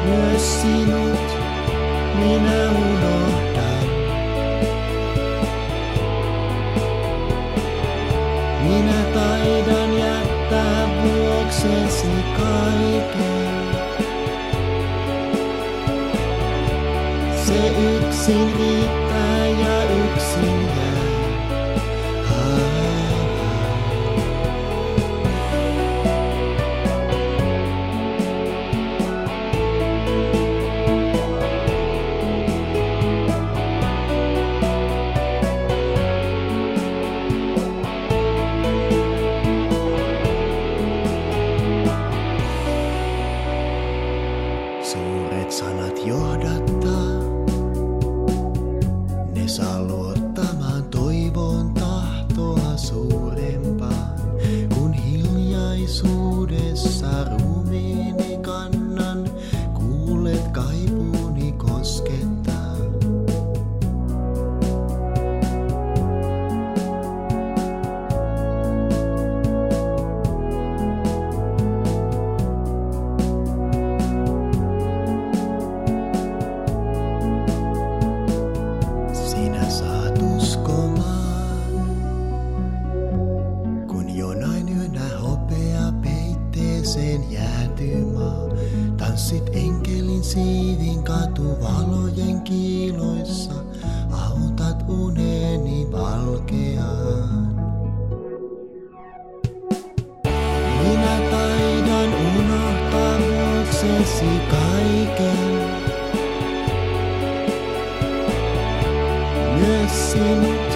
Myös sinut minä unohdan. Minä taidan jättää vuoksesi kaiken. Se yksin riittää ja yksin jää. Suuret sanat johdattaa, ne saa luottamaan toivon tahtoa suurempaan, kun hiljaisuudessa ruumiini kannan, kuulet kaipuuni koskettaa. Saat uskomaan, kun jonain yönä hopea peitteeseen jäätyy maa. Tanssit enkelin siivin katuvalojen kiiloissa, autat uneni valkeaan. Minä taidan unohtaa vuoksesi kaiken. Myös sinut